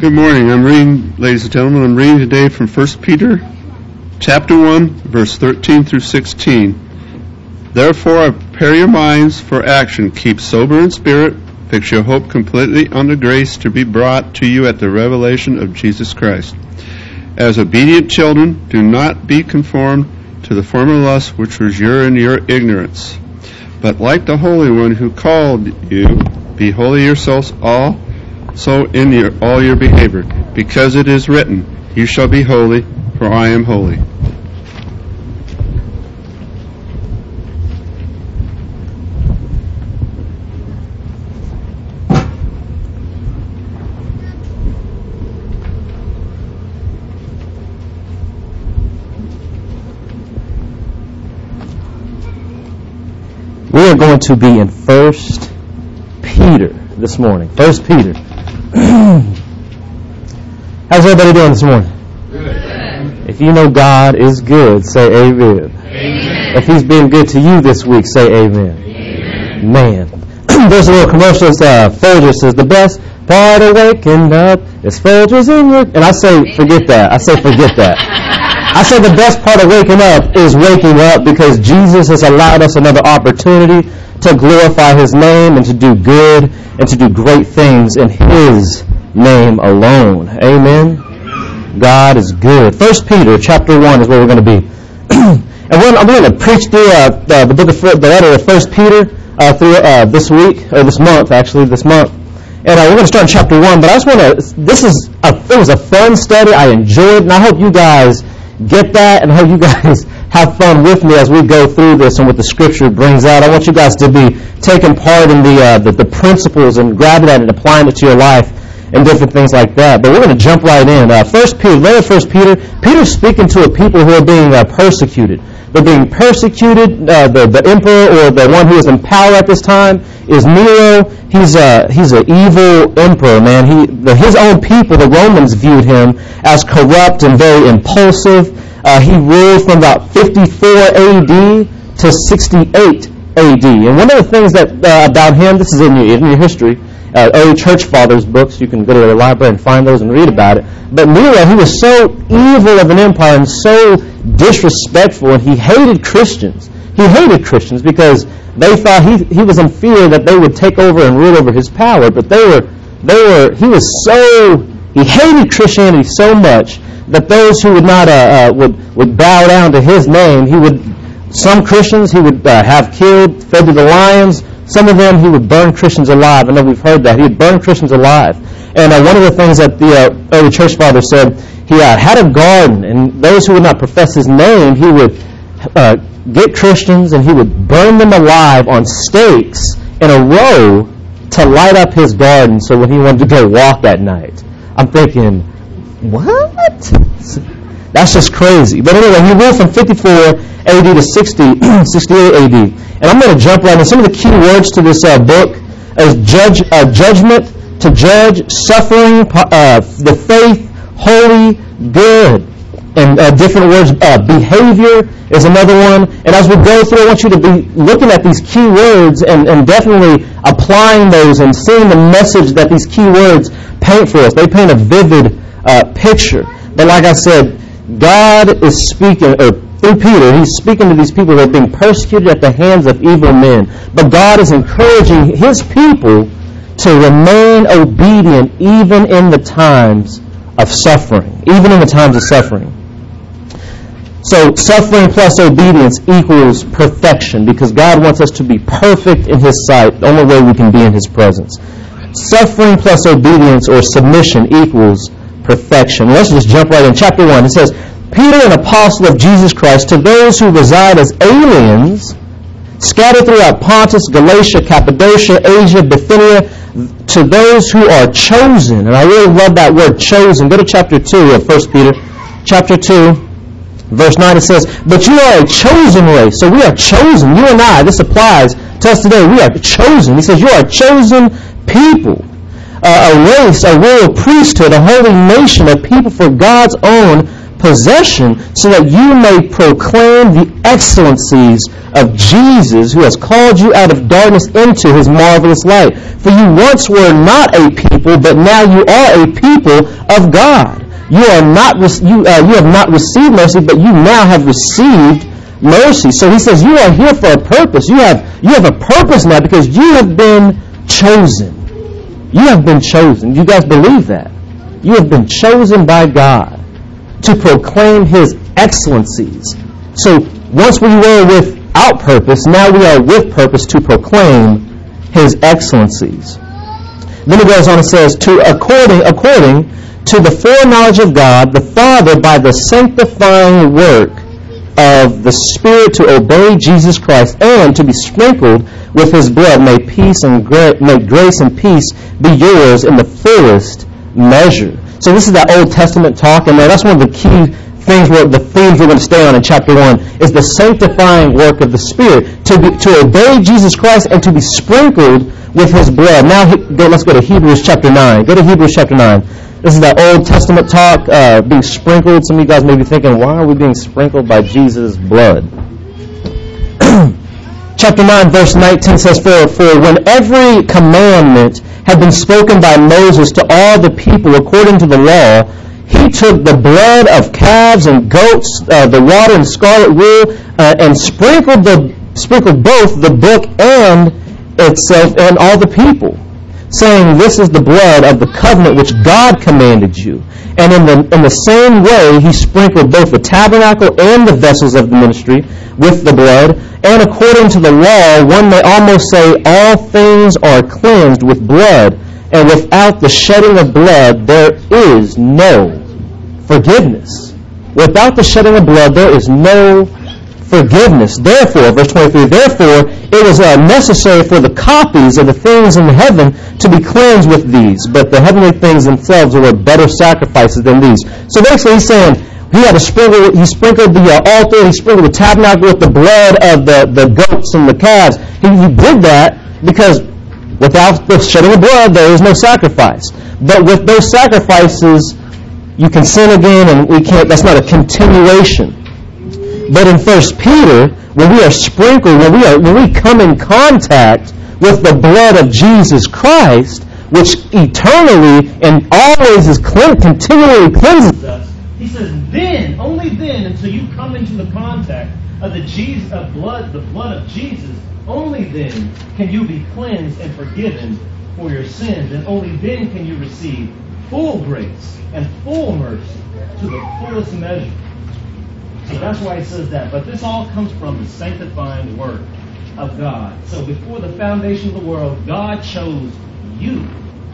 Good morning. I'm reading, ladies and gentlemen, today from 1 Peter chapter 1, verse 13 through 16. Therefore, prepare your minds for action. Keep sober in spirit. Fix your hope completely on the grace to be brought to you at the revelation of Jesus Christ. As obedient children, do not be conformed to the former lust which was in your ignorance. But like the Holy One who called you, be holy yourselves also in all your behavior, because it is written, you shall be holy, for I am holy. We are going to be in 1 Peter this morning. 1 Peter. How's everybody doing this morning? Good. If you know God is good, say amen. Amen. If He's been good to you this week, say amen. Amen. Man. There's a little commercial. Folgers says, the best part of waking up is Folgers in your... And I say, forget that. I say the best part of waking up is waking up because Jesus has allowed us another opportunity to glorify His name and to do good and to do great things in His name alone. Amen? God is good. 1 Peter chapter 1 is where we're going to be. And I'm going to preach through the book of the letter of 1 Peter through this week, or this month. And we're going to start in chapter 1, but I just want to, it was a fun study. I enjoyed it, and I hope you guys get that, and I hope you guys have fun with me as we go through this and what the Scripture brings out. I want you guys to be taking part in the principles and grabbing that and applying it to your life and different things like that. But we're going to jump right in. 1 Peter, Peter's speaking to a people who are being persecuted. They're being persecuted. The emperor, or the one who is in power at this time, is Nero. He's an evil emperor, man. His own people, the Romans, viewed him as corrupt and very impulsive. He ruled from about 54 A.D. to 68 A.D. And one of the things that about him, this is in your history, early church fathers' books. You can go to the library and find those and read about it. But Nero, he was so evil of an empire and so disrespectful, and he hated Christians. He hated Christians because they thought he was in fear that they would take over and rule over his power. But he hated Christianity so much that those who would not would bow down to his name, some Christians he would have killed, fed to the lions. Some of them he would burn Christians alive. I know we've heard that. He would burn Christians alive. And one of the things that the early church father said, he had a garden, and those who would not profess his name, he would get Christians and he would burn them alive on stakes in a row to light up his garden so when he wanted to go walk at night. I'm thinking, what? That's just crazy. But anyway, he ruled from 54 A.D. to 68 A.D. And I'm going to jump right in. Some of the key words to this book is judgment, to judge, suffering, the faith, holy, good. And different words, behavior is another one. And as we go through, I want you to be looking at these key words and definitely applying those and seeing the message that these key words paint for us. They paint a vivid picture. But like I said, God is speaking, through Peter, He's speaking to these people who are being persecuted at the hands of evil men. But God is encouraging His people to remain obedient even in the times of suffering. Even in the times of suffering. So suffering plus obedience equals perfection, because God wants us to be perfect in His sight. The only way we can be in His presence. Suffering plus obedience or submission equals perfection. Let's just jump right in. Chapter 1. It says, Peter, an apostle of Jesus Christ, to those who reside as aliens, scattered throughout Pontus, Galatia, Cappadocia, Asia, Bithynia, to those who are chosen. And I really love that word, chosen. Go to chapter 2 of 1 Peter. Chapter 2, verse 9, it says, but you are a chosen race. So we are chosen. You and I, this applies to us today. We are chosen. He says, you are a chosen people. A race, a royal priesthood, a holy nation, a people for God's own possession, so that you may proclaim the excellencies of Jesus, who has called you out of darkness into his marvelous light. For you once were not a people, but now you are a people of God. You have not received mercy, but you now have received mercy. So he says you are here for a purpose. You have a purpose now because you have been chosen. You have been chosen. You guys believe that? You have been chosen by God to proclaim his excellencies. So once we were without purpose, now we are with purpose to proclaim his excellencies. Then it goes on and says, according to the foreknowledge of God the Father by the sanctifying work of the Spirit, to obey Jesus Christ and to be sprinkled with his blood, may grace and peace be yours in the fullest measure. So this is that Old Testament talk, and that's one of the key things, the themes we're going to stay on in chapter 1, is the sanctifying work of the Spirit, to obey Jesus Christ and to be sprinkled with his blood. Now let's go to Hebrews chapter 9. Go to Hebrews chapter 9. This is that Old Testament talk, being sprinkled. Some of you guys may be thinking, why are we being sprinkled by Jesus' blood? Chapter 9, verse 19 says, For when every commandment had been spoken by Moses to all the people according to the law, he took the blood of calves and goats, the water and scarlet wool, and sprinkled both the book and itself and all the people, saying, This is the blood of the covenant which God commanded you. And in the same way he sprinkled both the tabernacle and the vessels of the ministry with the blood. And according to the law, one may almost say, all things are cleansed with blood, and without the shedding of blood there is no forgiveness. Without the shedding of blood there is no forgiveness. Therefore, verse 23, therefore it was necessary for the copies of the things in heaven to be cleansed with these, but the heavenly things themselves were better sacrifices than these. So basically he's saying he sprinkled the altar, he sprinkled the tabernacle with the blood of the goats and the calves. He did that because without the shedding of blood there is no sacrifice. But with those sacrifices you can sin again, and that's not a continuation. But in 1 Peter, when we are sprinkled, when we come in contact with the blood of Jesus Christ, which eternally and always is continually cleanses us, he says, then, only then, until you come into the contact of the blood of Jesus, only then can you be cleansed and forgiven for your sins, and only then can you receive full grace and full mercy to the fullest measure. So that's why he says that. But this all comes from the sanctifying work of God. So before the foundation of the world, God chose you.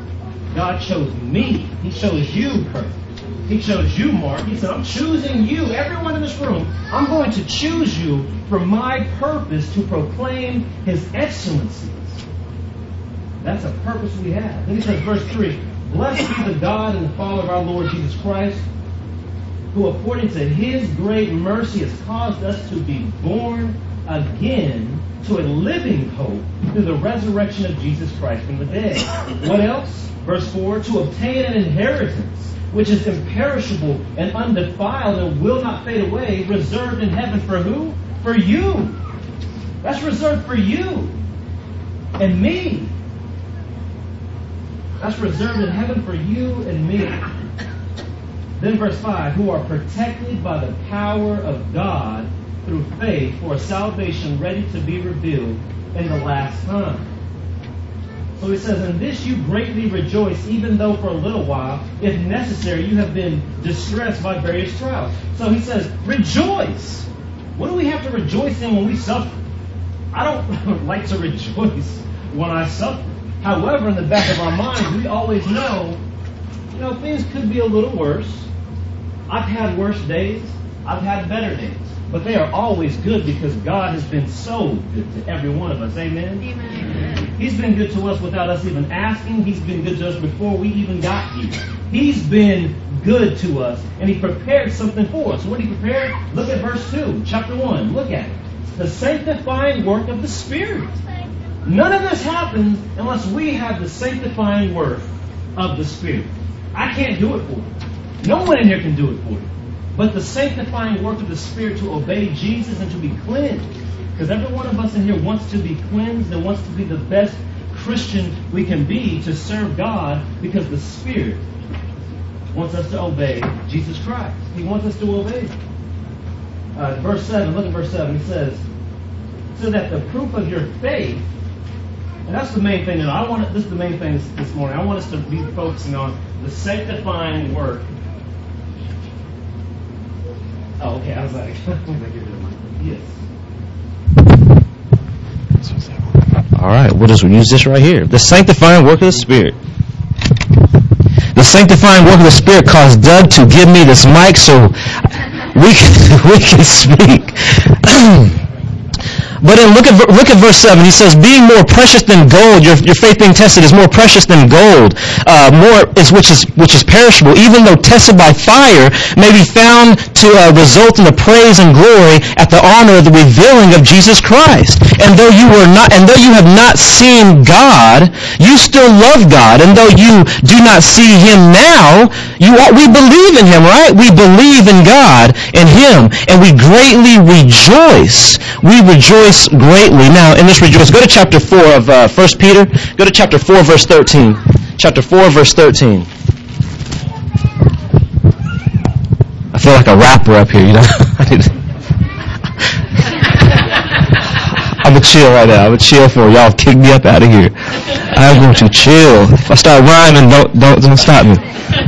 God chose me. He chose you, Kurt. He chose you, Mark. He said, I'm choosing you, everyone in this room. I'm going to choose you for my purpose to proclaim his excellencies. That's a purpose we have. Then he says, verse 3, Blessed be the God and the Father of our Lord Jesus Christ, who according to his great mercy has caused us to be born again to a living hope through the resurrection of Jesus Christ from the dead. What else? Verse 4, to obtain an inheritance which is imperishable and undefiled and will not fade away, reserved in heaven for who? For you. That's reserved for you and me. That's reserved in heaven for you and me. Then verse 5, who are protected by the power of God through faith for a salvation ready to be revealed in the last time. So he says, in this you greatly rejoice, even though for a little while, if necessary, you have been distressed by various trials. So he says, rejoice. What do we have to rejoice in when we suffer? I don't like to rejoice when I suffer. However, in the back of our minds, we always know, things could be a little worse. I've had worse days. I've had better days. But they are always good because God has been so good to every one of us. Amen? Amen. He's been good to us without us even asking. He's been good to us before we even got here. He's been good to us, and he prepared something for us. What did he prepare? Look at verse 2, chapter 1. Look at it. The sanctifying work of the Spirit. None of this happens unless we have the sanctifying work of the Spirit. I can't do it for you. No one in here can do it for you. but the sanctifying work of the Spirit to obey Jesus and to be cleansed. Because every one of us in here wants to be cleansed and wants to be the best Christian we can be to serve God, because the Spirit wants us to obey Jesus Christ. He wants us to obey Him. Verse 7, look at verse 7. He says, so that the proof of your faith, and that's the main thing. This is the main thing this morning. I want us to be focusing on the sanctifying work. Oh, okay. I was like, yes. All right, we'll just use this right here. The sanctifying work of the Spirit. The sanctifying work of the Spirit caused Doug to give me this mic so we can speak. But then look at verse 7. He says, being more precious than gold, your faith being tested is more precious than gold, which is perishable, even though tested by fire, may be found to result in the praise and glory at the honor of the revealing of Jesus Christ. And though you have not seen God, you still love God. And though you do not see Him now, we believe in Him, right? We believe in God and Him, and we greatly rejoice. We rejoice greatly. Now, in this rejoice, go to chapter 4 of 1 Peter. Go to chapter 4, verse 13. Chapter 4, verse 13. I feel like a rapper up here, you know. I'm going to chill right now. I'm going to chill for y'all. Kick me up out of here. I'm going to chill. If I start rhyming, don't stop me.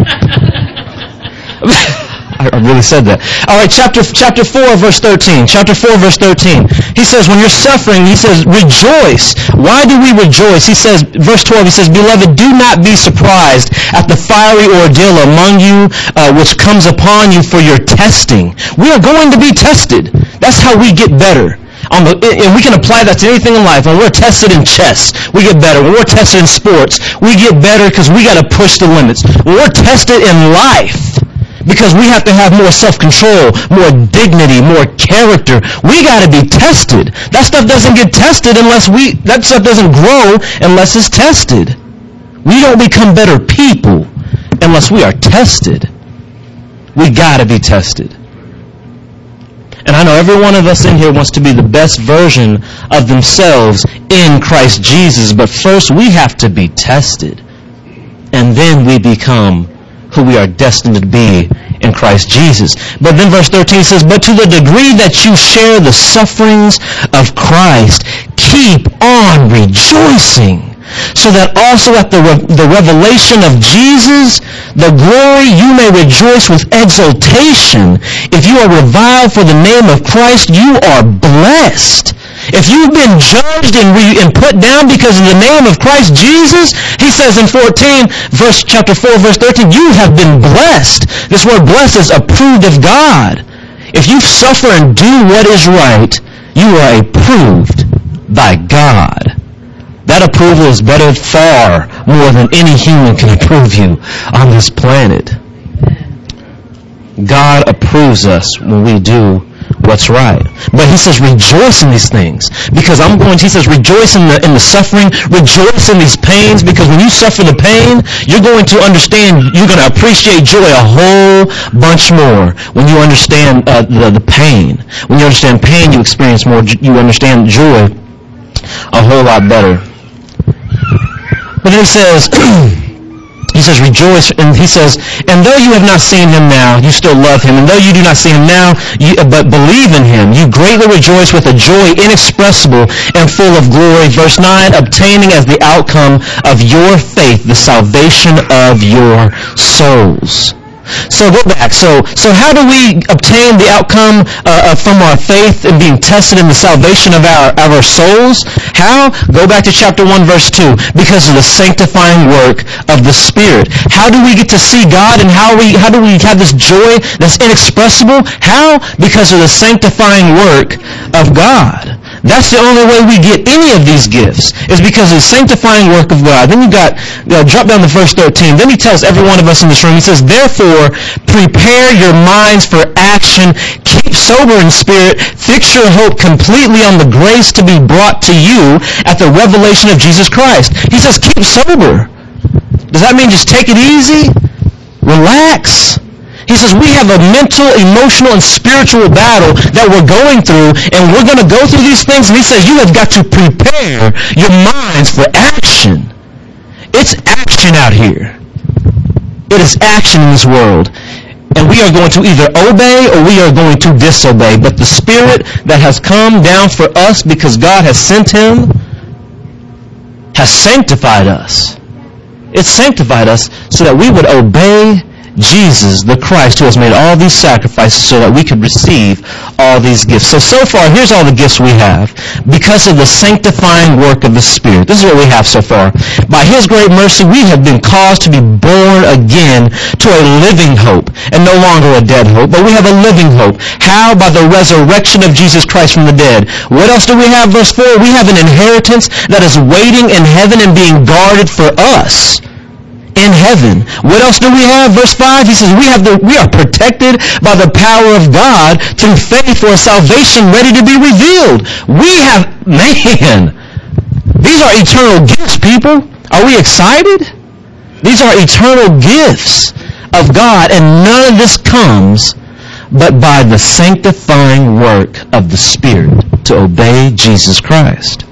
I really said that. All right, chapter 4, verse 13. Chapter 4, verse 13. He says, when you're suffering, he says, rejoice. Why do we rejoice? He says, verse 12, he says, beloved, do not be surprised at the fiery ordeal among you, which comes upon you for your testing. We are going to be tested. That's how we get better. And we can apply that to anything in life. When we're tested in chess, we get better. When we're tested in sports, we get better because we got to push the limits. When we're tested in life, because we have to have more self-control, more dignity, more character. We got to be tested. That stuff doesn't get tested that stuff doesn't grow unless it's tested. We don't become better people unless we are tested. We got to be tested. And I know every one of us in here wants to be the best version of themselves in Christ Jesus, but first we have to be tested. And then we become who we are destined to be in Christ Jesus. But then verse 13 says, but to the degree that you share the sufferings of Christ, keep on rejoicing, so that also at the revelation of Jesus, the glory, you may rejoice with exultation. If you are reviled for the name of Christ, you are blessed. If you've been judged and put down because of the name of Christ Jesus, he says in chapter 4, verse 13, you have been blessed. This word blessed is approved of God. If you suffer and do what is right, you are approved by God. That approval is better far more than any human can approve you on this planet. God approves us when we do what's right. But he says rejoice in these things, because he says rejoice in the suffering, rejoice in these pains, because when you suffer the pain, you're going to understand, you're going to appreciate joy a whole bunch more when you understand the pain. When you understand pain, you experience more, you understand joy a whole lot better. But then he says rejoice, and he says, and though you have not seen him now, you still love him. And though you do not see him now, but believe in him, you greatly rejoice with a joy inexpressible and full of glory. Verse 9, obtaining as the outcome of your faith the salvation of your souls. So go back. So how do we obtain the outcome from our faith and being tested in the salvation of our souls? How? Go back to chapter 1, verse 2. Because of the sanctifying work of the Spirit. How do we get to see God, and how do we have this joy that's inexpressible? How? Because of the sanctifying work of God. That's the only way we get any of these gifts, is because of the sanctifying work of God. Then drop down to verse 13. Then he tells every one of us in this room, he says, therefore, prepare your minds for action, keep sober in spirit, fix your hope completely on the grace to be brought to you at the revelation of Jesus Christ. He says, keep sober. Does that mean just take it easy? Relax. He says we have a mental, emotional, and spiritual battle that we're going through, and we're going to go through these things. And he says you have got to prepare your minds for action. It's action out here. It is action in this world. And we are going to either obey or we are going to disobey. But the Spirit that has come down for us because God has sent Him has sanctified us. It's sanctified us so that we would obey Jesus, the Christ, who has made all these sacrifices so that we could receive all these gifts. So far, here's all the gifts we have because of the sanctifying work of the Spirit. This is what we have so far. By His great mercy, we have been caused to be born again to a living hope, and no longer a dead hope, but we have a living hope. How? By the resurrection of Jesus Christ from the dead. What else do we have? Verse 4, we have an inheritance that is waiting in heaven and being guarded for us in heaven. What else do we have? Verse 5, he says we are protected by the power of God through faith for a salvation ready to be revealed. We have, man, these are eternal gifts, people. Are we excited? These are eternal gifts of God, and none of this comes but by the sanctifying work of the Spirit to obey Jesus Christ.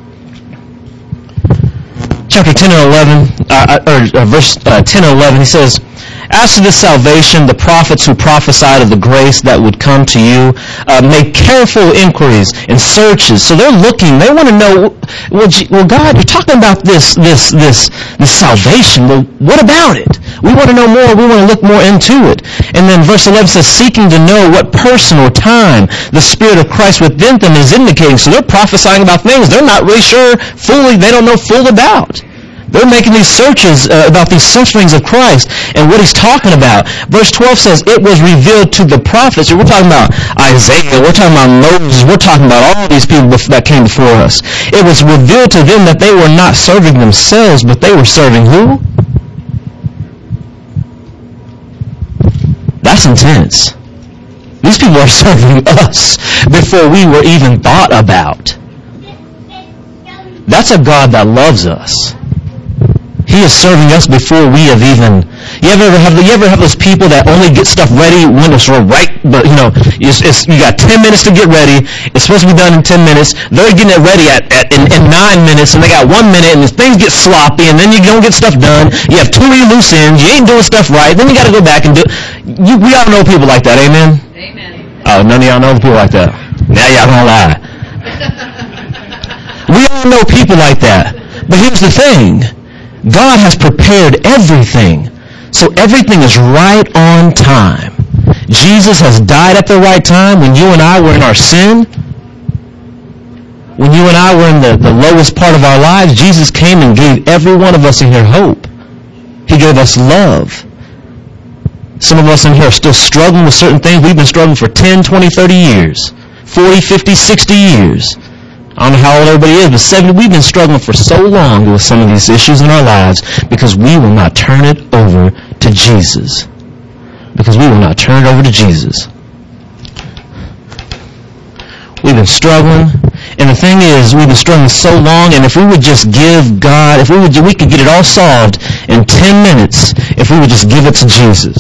Chapter 10 and 11, verse 10 and 11, he says, as to this salvation, the prophets who prophesied of the grace that would come to you made careful inquiries and searches. So they're looking. They want to know, well, God, you're talking about this salvation. Well, what about it? We want to know more. We want to look more into it. And then verse 11 says, seeking to know what person or time the Spirit of Christ within them is indicating. So they're prophesying about things they're not really sure fully, they don't know full about. They're making these searches about these sufferings of Christ and what He's talking about. Verse 12 says, it was revealed to the prophets. We're talking about Isaiah. We're talking about Moses. We're talking about all these people that came before us. It was revealed to them that they were not serving themselves, but they were serving who? That's intense. These people are serving us before we were even thought about. That's a God that loves us. He is serving us before we have even. You ever have those people that only get stuff ready when it's right? But you got 10 minutes to get ready. It's supposed to be done in 10 minutes. They're getting it ready in 9 minutes, and they got 1 minute, and things get sloppy, and then you don't get stuff done. You have too many loose ends. You ain't doing stuff right. Then you got to go back and do. We all know people like that. Amen. Amen. Oh, none of y'all know people like that. Now y'all gonna lie. We all know people like that. But here's the thing. God has prepared everything. So everything is right on time. Jesus has died at the right time when you and I were in our sin. When you and I were in the lowest part of our lives, Jesus came and gave every one of us in here hope. He gave us love. Some of us in here are still struggling with certain things. We've been struggling for 10, 20, 30 years. 40, 50, 60 years. I don't know how old everybody is, but 70, we've been struggling for so long with some of these issues in our lives because we will not turn it over to Jesus. Because we will not turn it over to Jesus. We've been struggling, and the thing is, we've been struggling so long, and if we would just give God, we could get it all solved in 10 minutes if we would just give it to Jesus.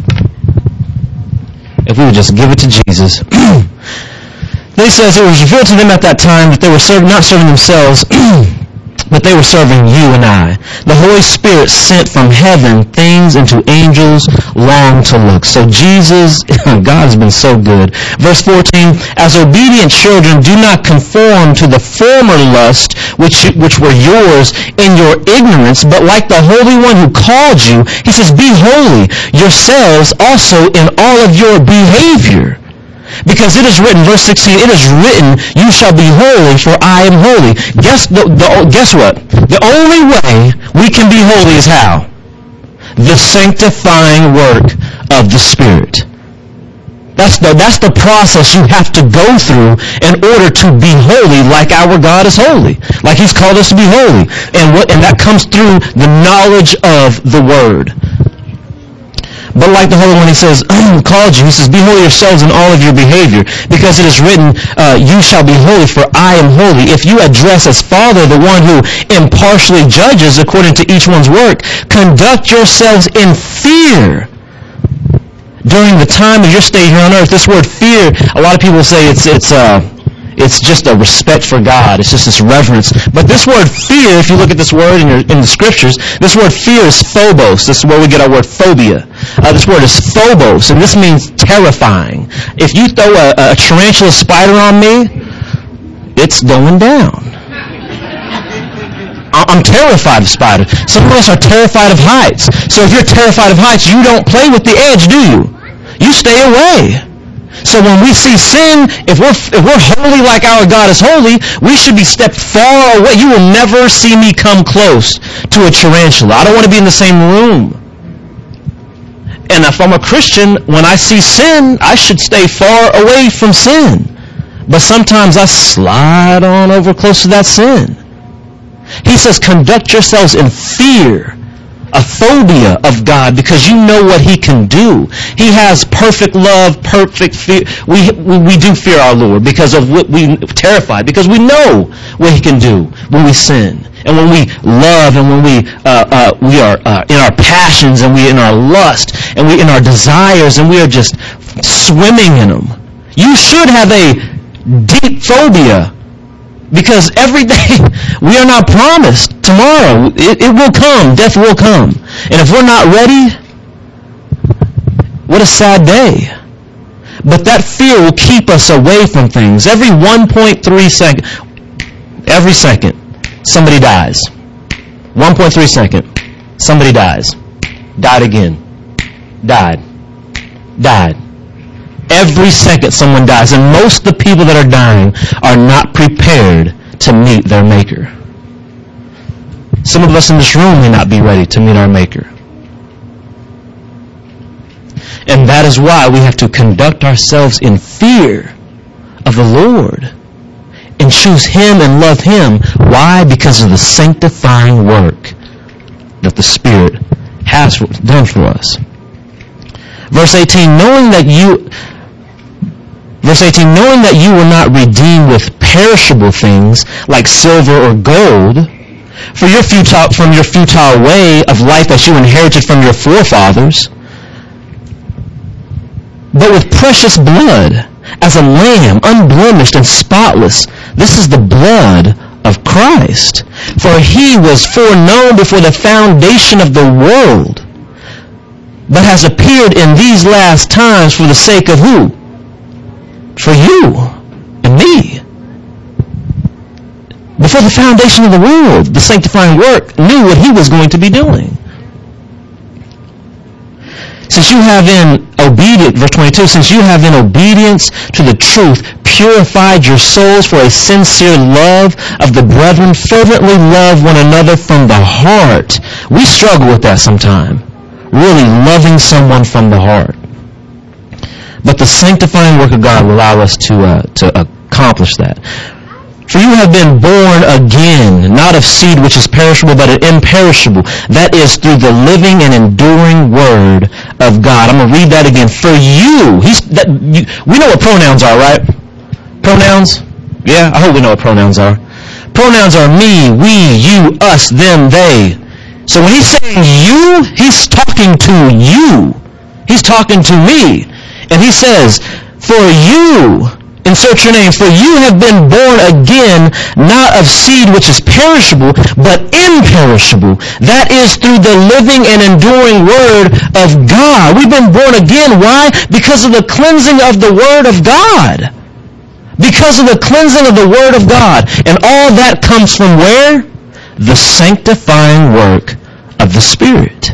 If we would just give it to Jesus. They says it was revealed to them at that time that they were not serving themselves, but they were serving you and I. The Holy Spirit sent from heaven things into angels long to look. So Jesus, God has been so good. Verse 14, as obedient children, do not conform to the former lust which were yours in your ignorance, but like the Holy One who called you, he says, be holy yourselves also in all of your behavior. Because it is written, verse 16, it is written, you shall be holy, for I am holy. Guess what? The only way we can be holy is how? The sanctifying work of the Spirit. That's the process you have to go through in order to be holy like our God is holy. Like He's called us to be holy. And that comes through the knowledge of the Word. But like the Holy One, he says, called you. He says, be holy yourselves in all of your behavior. Because it is written, you shall be holy, for I am holy. If you address as Father the one who impartially judges according to each one's work, conduct yourselves in fear during the time of your stay here on earth. This word fear, a lot of people say it's just a respect for God. It's just this reverence. But this word fear, if you look at this word in the scriptures, this word fear is phobos. This is where we get our word phobia. This word is phobos, and this means terrifying. If you throw a tarantula spider on me, it's going down. I'm terrified of spiders. Some of us are terrified of heights. So if you're terrified of heights, you don't play with the edge, do you? You stay away. So when we see sin, if we're holy like our God is holy, we should be stepped far away. You will never see me come close to a tarantula. I don't want to be in the same room. And if I'm a Christian, when I see sin, I should stay far away from sin. But sometimes I slide on over close to that sin. He says, conduct yourselves in fear, a phobia of God, because you know what He can do. He has perfect love, perfect fear. We do fear our Lord because of what we're terrified, because we know what He can do when we sin. And when we love, and when we are in our passions, and we in our lust, and we in our desires, and we are just swimming in them. You should have a deep phobia, because every day we are not promised tomorrow. It will come. Death will come. And if we're not ready, what a sad day. But that fear will keep us away from things. Every 1.3 second, every second, somebody dies. 1.3 second, somebody dies. Died again. Died. Every second someone dies, and most of the people that are dying are not prepared to meet their Maker. Some of us in this room may not be ready to meet our Maker. And that is why we have to conduct ourselves in fear of the Lord and choose Him and love Him. Why? Because of the sanctifying work that the Spirit has done for us. Verse 18, knowing that you were not redeemed with perishable things like silver or gold from your futile way of life that you inherited from your forefathers, but with precious blood, as a lamb, unblemished and spotless. This is the blood of Christ. For He was foreknown before the foundation of the world, but has appeared in these last times for the sake of who? For you and me. Before the foundation of the world, the sanctifying work knew what He was going to be doing. Since you have in obedience, verse 22, since you have in obedience to the truth purified your souls for a sincere love of the brethren, fervently love one another from the heart. We struggle with that sometimes. Really loving someone from the heart. But the sanctifying work of God will allow us to accomplish that. For you have been born again, not of seed which is perishable, but imperishable. That is through the living and enduring Word of God. I'm going to read that again. For you, we know what pronouns are, right? Pronouns? Yeah, I hope we know what pronouns are. Pronouns are me, we, you, us, them, they. So when He's saying you, He's talking to you. He's talking to me. And He says, for you, insert your name, for you have been born again, not of seed which is perishable, but imperishable. That is through the living and enduring Word of God. We've been born again. Why? Because of the cleansing of the Word of God. Because of the cleansing of the Word of God. And all that comes from where? The sanctifying work of the Spirit.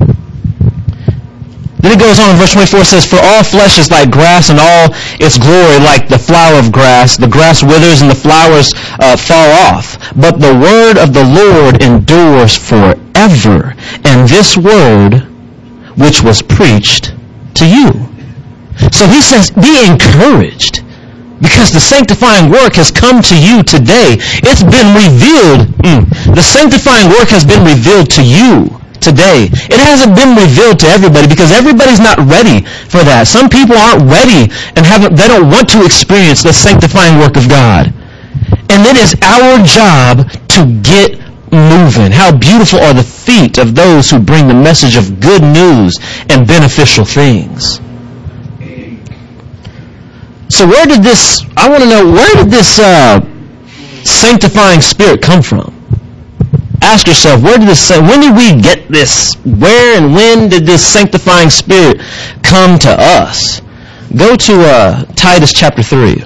Then it goes on, verse 24 says, for all flesh is like grass, and all its glory like the flower of grass. The grass withers and the flowers fall off. But the word of the Lord endures forever. And this word which was preached to you. So He says, be encouraged, because the sanctifying work has come to you today. It's been revealed. The sanctifying work has been revealed to you today. It hasn't been revealed to everybody, because everybody's not ready for that. Some people aren't ready and they don't want to experience the sanctifying work of God. And it is our job to get moving. How beautiful are the feet of those who bring the message of good news and beneficial things. So where did this sanctifying spirit come from? Ask yourself, when did we get this? Where and when did this sanctifying spirit come to us? Go to Titus chapter 3.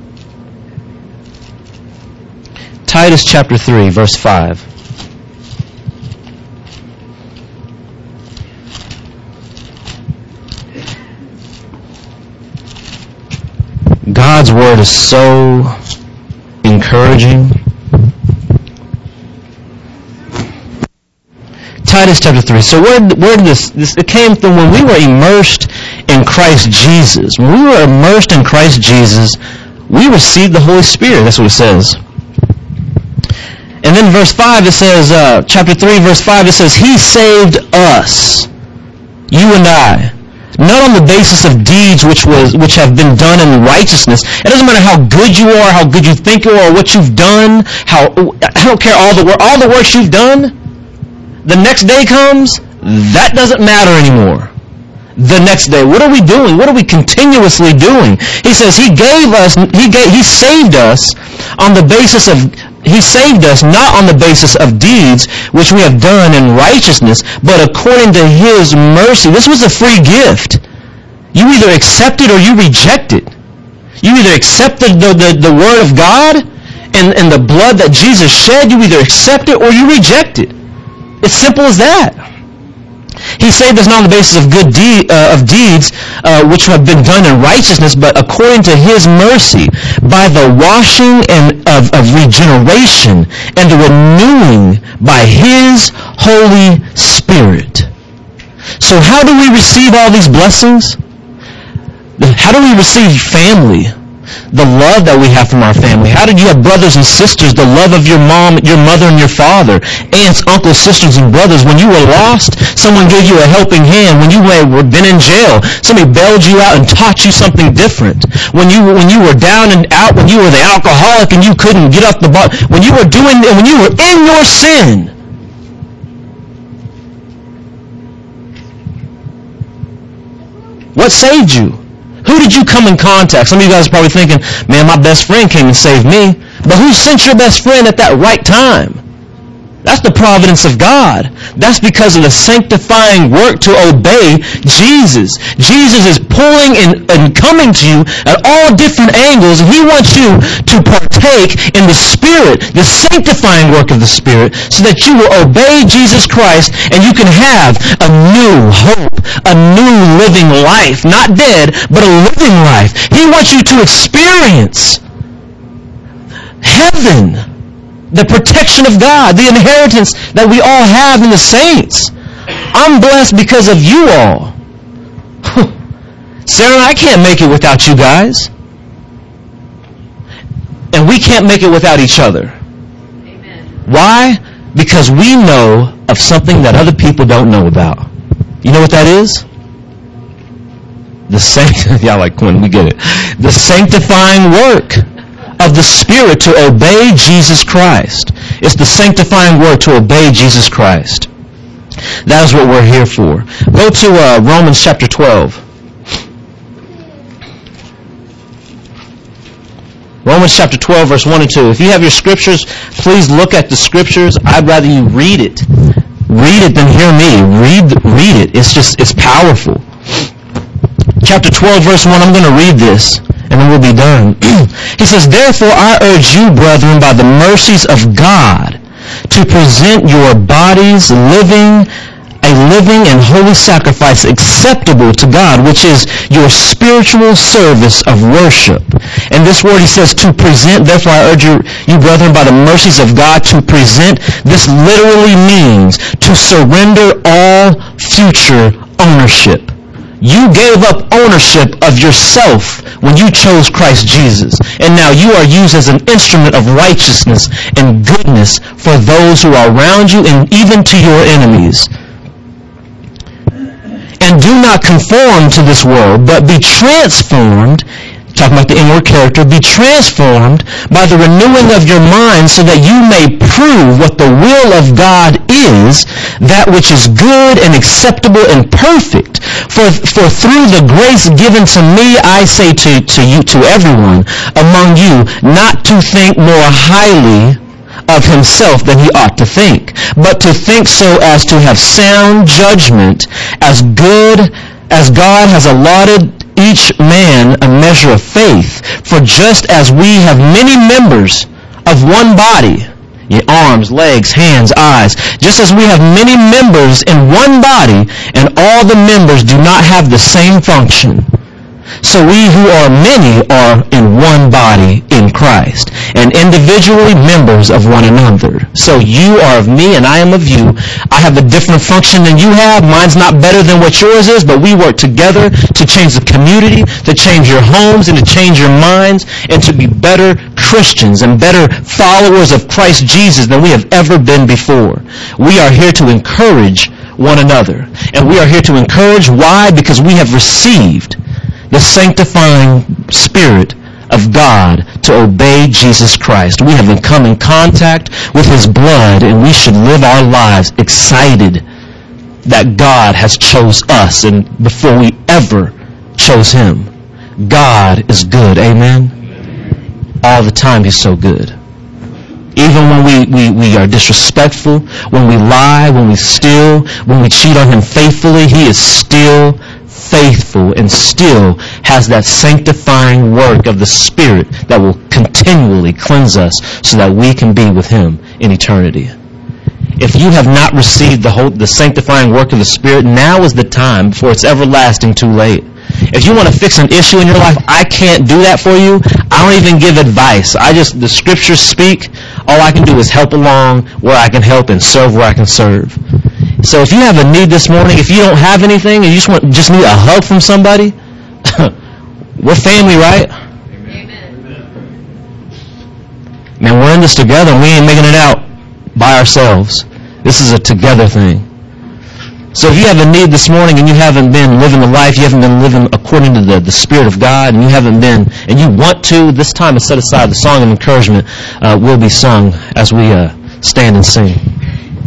Titus chapter 3, verse 5. God's word is so encouraging. Titus chapter 3. So where did this it came from when we were immersed in Christ Jesus. When we were immersed in Christ Jesus, we received the Holy Spirit. That's what it says. And then verse 5 it says, chapter 3 verse 5 it says, He saved us, you and I, not on the basis of deeds which have been done in righteousness. It doesn't matter how good you are, how good you think you are, or what you've done. I don't care all the works you've done. The next day comes, that doesn't matter anymore. The next day, what are we doing? What are we continuously doing? He says He saved us on the basis of. He saved us not on the basis of deeds which we have done in righteousness, but according to His mercy. This was a free gift. You either accept it or you reject it. You either accept the Word of God and the blood that Jesus shed. You either accept it or you reject it. It's simple as that. He saved us not on the basis of good deeds which have been done in righteousness, but according to His mercy, by the washing of regeneration and the renewing by His Holy Spirit. So how do we receive all these blessings? How do we receive family? The love that we have from our family. How did you have brothers and sisters? The love of your mom, your mother, and your father. Aunts, uncles, sisters, and brothers. When you were lost, someone gave you a helping hand. When you were been in jail, somebody bailed you out and taught you something different. When you were down and out, when you were the alcoholic and you couldn't get off the bar, when you were in your sin. What saved you? Who did you come in contact? Some of you guys are probably thinking, man, my best friend came and saved me. But who sent your best friend at that right time? That's the providence of God. That's because of the sanctifying work to obey Jesus. Jesus is pulling and coming to you at all different angles, and He wants you to partake in the Spirit, the sanctifying work of the Spirit, so that you will obey Jesus Christ and you can have a new hope, a new living life. Not dead, but a living life. He wants you to experience heaven. The protection of God, the inheritance that we all have in the saints. I'm blessed because of you all. Sarah, I can't make it without you guys. And we can't make it without each other. Amen. Why? Because we know of something that other people don't know about. You know what that is? Y'all like Quinn, we get it. The sanctifying work of the Spirit to obey Jesus Christ. It's the sanctifying work to obey Jesus Christ. That is what we're here for. Go to Romans chapter 12. Romans chapter 12, verse 1 and 2. If you have your scriptures, please look at the scriptures. I'd rather you read it. Read it than hear me. Read it. It's powerful. Chapter 12, verse 1, I'm going to read this, and then we'll be done. He says, Therefore I urge you, brethren, by the mercies of God, to present your bodies a living and holy sacrifice acceptable to God, which is your spiritual service of worship. And this word he says to present, therefore I urge you brethren, by the mercies of God, to present. This literally means to surrender all future ownership. You gave up ownership of yourself when you chose Christ Jesus. And now you are used as an instrument of righteousness and goodness for those who are around you and even to your enemies. And do not conform to this world, but be transformed talking about the inward character, be transformed by the renewing of your mind so that you may prove what the will of God is, that which is good and acceptable and perfect. For through the grace given to me, I say to everyone among you, not to think more highly of himself than he ought to think, but to think so as to have sound judgment, as good as God has allotted each man a measure of faith. For just as we have many members of one body, arms, legs, hands, eyes, just as we have many members in one body, and all the members do not have the same function, so we who are many are in one body in Christ, and individually members of one another. So you are of me and I am of you. I have a different function than you have. Mine's not better than what yours is, but we work together to change the community, to change your homes, and to change your minds, and to be better Christians and better followers of Christ Jesus than we have ever been before. We are here to encourage one another. And we are here to encourage. Why? Because we have received the sanctifying Spirit of God to obey Jesus Christ. We have come in contact with his blood, and we should live our lives excited that God has chose us and before we ever chose him. God is good. Amen? All the time he's so good. Even when we are disrespectful, when we lie, when we steal, when we cheat on him faithfully, he is still faithful and still has that sanctifying work of the Spirit that will continually cleanse us so that we can be with him in eternity. If you have not received the sanctifying work of the Spirit, now is the time before it's everlasting too late. If you want to fix an issue in your life, I can't do that for you. I don't even give advice. The scriptures speak. All I can do is help along where I can help and serve where I can serve. So if you have a need this morning, if you don't have anything and you just need a hug from somebody, we're family, right? Amen. Man, we're in this together and we ain't making it out by ourselves. This is a together thing. So if you have a need this morning and you haven't been living the life, you haven't been living according to the Spirit of God, and you haven't been, and you want to, this time is set aside. The song of encouragement will be sung as we stand and sing.